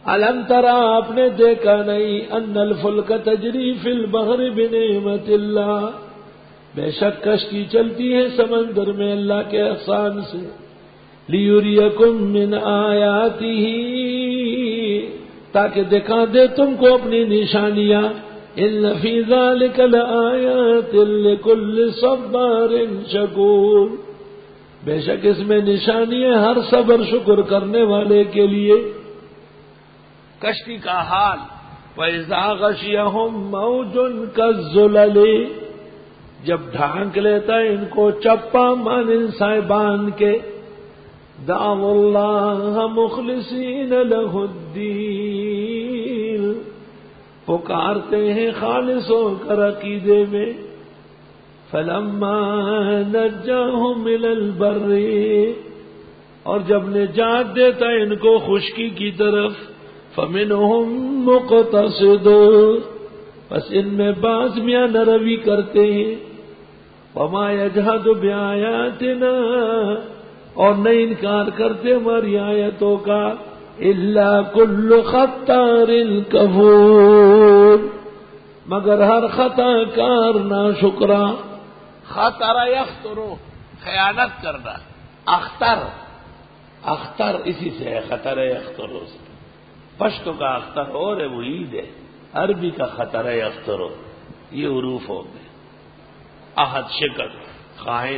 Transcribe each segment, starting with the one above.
الم ترى آپ نے دیکھا نہیں ان الفلک تجری فی البحر بنعمت اللہ، بے شک کشتی چلتی ہے سمندر میں اللہ کے احسان سے، لیریکم من آیاتہ، تاکہ دکھا دے تم کو اپنی نشانیاں، ان فی ذلک لآیات لکل صبار شکور، بے شک اس میں نشانی ہے ہر صبر شکر کرنے والے کے لیے۔ کشتی کا حال وَإِذَا غَشِيَهُم مَّوْجٌ كَالظُّلَلِ، جب ڈھانک لیتا ہے ان کو چپا مانند سائبان کے، دعوا اللہ مخلصین لہ الدین، پکارتے ہیں خالص ہو کر عقیدے میں، فلما نجاہم الی البر، اور جب نجات دیتا ہے ان کو خشکی کی طرف، فمنہم مقتصد، بس ان میں بعض میاں نروی کرتے ہیں، وما یجحد بآیاتنا، اور نہ انکار کرتے ہماری آیتوں کا، الا کل خطار کفور، مگر ہر خطا کار ناشکرا۔ خطر یخطرو، خیانت کرنا، اختر اسی سے ہے، خطر یخطرو سے، پشتو کا اختر اور ہے وہ عید ہے، عربی کا خطر یخطرو، یہ حروف ہو گئے، احد شکل خائن۔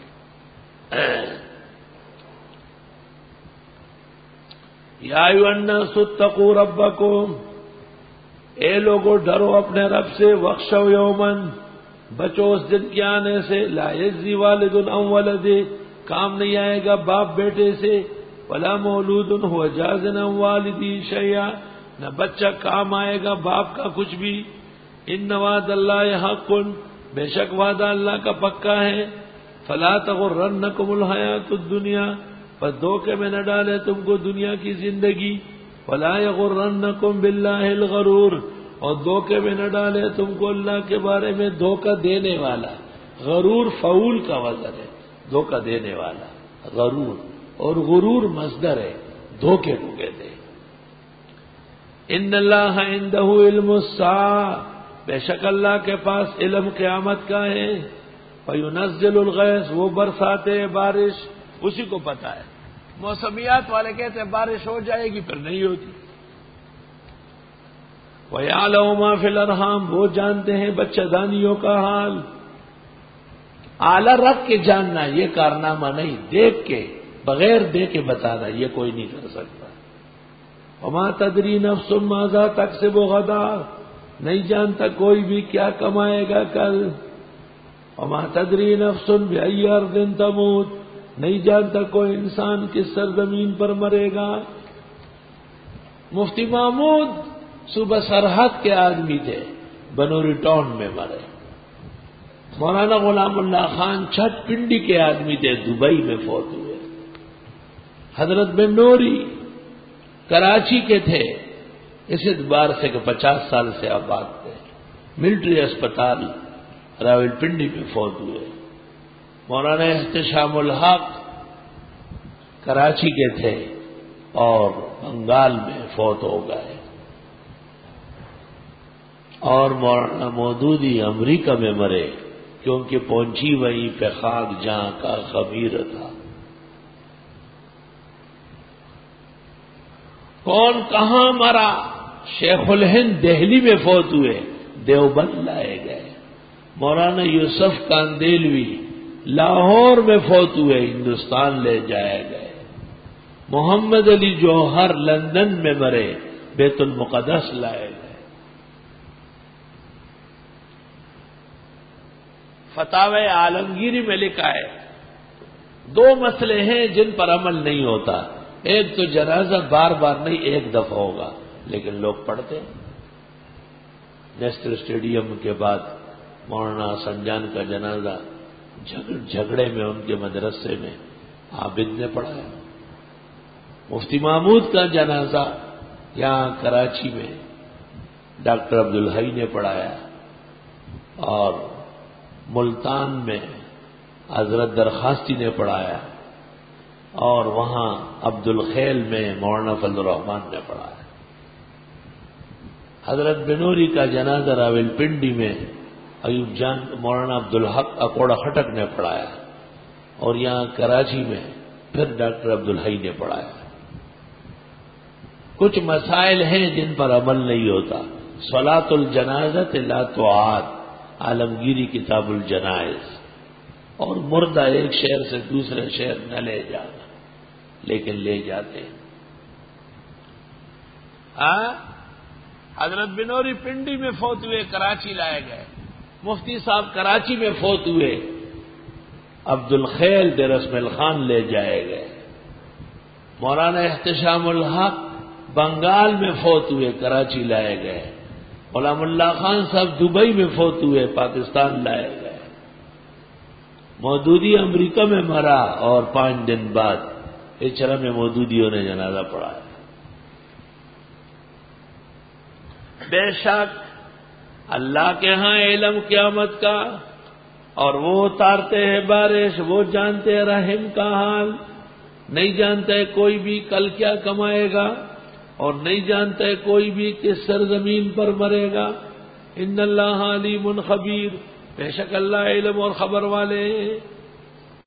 یا ایھا الناس اتقوا ربکم، اے لوگوں ڈرو اپنے رب سے، واخشوا یومن، بچو اس دن کے آنے سے، لا یجزی والد عن ولدہ، کام نہیں آئے گا باپ بیٹے سے، ولا مولود هو جاز عن والدہ شیئا، نہ بچہ کام آئے گا باپ کا کچھ بھی، ان وعد اللہ حق، بے شک وعدہ اللہ کا پکا ہے، فلا تغرنکم الحیات الدنیا، پس دھوکے میں نہ ڈالے تم کو دنیا کی زندگی، ولا یغرنکم باللہ الغرور، اور دھوکے میں نہ ڈالے تم کو اللہ کے بارے میں دھوکہ دینے والا، غرور فعول کا وزن ہے، دھوکہ دینے والا غرور، اور غرور مصدر ہے، دھوکے کو کہتے ہیں۔ ان اللہ عندہ علم الساعہ، بے شک اللہ کے پاس علم قیامت کا ہے، فینزل الغیث، وہ برساتے ہیں بارش، اسی کو پتا ہے، موسمیات والے کہتے ہیں بارش ہو جائے گی پھر نہیں ہوتی۔ وَيَعْلَمُ مَا فِي الْأَرْحَامِ، وہ جانتے ہیں بچہ دانیوں کا حال، اعلیٰ رکھ کے جاننا یہ کارنامہ نہیں، دیکھ کے، بغیر دیکھ کے بتانا یہ کوئی نہیں کر سکتا۔ وَمَا تَدْرِي نَفْسٌ مَاذَا تَكْسِبُ غَدًا، نہیں جانتا کوئی بھی کیا کمائے گا کل۔ وَمَا تَدْرِي نَفْسٌ بِأَيِّ أَرْضٍ تَمُوتُ، نہیں جانتا کوئی انسان کس سرزمین پر مرے گا۔ مفتی محمود صوبہ سرحد کے آدمی تھے، بنوری ٹاؤن میں مرے۔ مولانا غلام اللہ خان چھٹ پنڈی کے آدمی تھے، دبئی میں فوت ہوئے۔ حضرت بن نوری کراچی کے تھے، اس اعتبار سے کہ 50 سال سے آباد تھے، ملٹری اسپتال راول پنڈی میں فوت ہوئے۔ مولانا احتشام الحق کراچی کے تھے اور بنگال میں فوت ہو گئے، اور مولانا مودودی امریکہ میں مرے، کیونکہ پہنچی وہیں پہ خاک جہاں کا خمیر تھا۔ کون کہاں مرا؟ شیخ الہند دہلی میں فوت ہوئے، دیوبند لائے گئے۔ مولانا یوسف کاندیلوی لاہور میں فوت ہوئے، ہندوستان لے جائے گئے۔ محمد علی جوہر لندن میں مرے، بیت المقدس لائے گئے۔ فتاوی عالمگیری میں لکھا ہے 2 مسئلے ہیں جن پر عمل نہیں ہوتا، ایک تو جنازہ بار بار نہیں ایک دفعہ ہوگا، لیکن لوگ پڑھتے ہیں۔ نیشنل اسٹیڈیم کے بعد مولانا سنجان کا جنازہ جھگڑے میں ان کے مدرسے میں عابد نے پڑھایا۔ مفتی محمود کا جنازہ یہاں کراچی میں ڈاکٹر عبدالحی نے پڑھایا، اور ملتان میں حضرت درخواستی نے پڑھایا، اور وہاں عبد الخیل میں مولانا فضل الرحمان نے پڑھایا۔ حضرت بنوری کا جنازہ راولپنڈی میں ایوب جان مولانا عبدالحق اکوڑا خٹک نے پڑھایا، اور یہاں کراچی میں پھر ڈاکٹر عبدالحی نے پڑھایا۔ کچھ مسائل ہیں جن پر عمل نہیں ہوتا۔ صلاۃ الجنازۃ لا تعاد، عالمگیری کتاب الجنائز، اور مردہ ایک شہر سے دوسرے شہر نہ لے جانا، لیکن لے جاتے ہیں۔ حضرت بنوری پنڈی میں فوت ہوئے، کراچی لائے گئے۔ مفتی صاحب کراچی میں فوت ہوئے، عبد الخیل دے رسم الخان لے جائے گئے۔ مولانا احتشام الحق بنگال میں فوت ہوئے، کراچی لائے گئے۔ غلام اللہ خان صاحب دبئی میں فوت ہوئے، پاکستان لائے گئے۔ مودودی امریکہ میں مرا، اور 5 دن بعد اچرا میں مودودیوں نے جنازہ پڑھایا۔ بے شک اللہ کے ہاں علم قیامت کا، اور وہ اتارتے ہیں بارش، وہ جانتے ہیں رحم کا حال۔ نہیں جانتا ہے کوئی بھی کل کیا کمائے گا، اور نہیں جانتا ہے کوئی بھی کس سرزمین پر مرے گا۔ ان اللہ علیم خبیر، بے شک اللہ علم اور خبر والے ہیں۔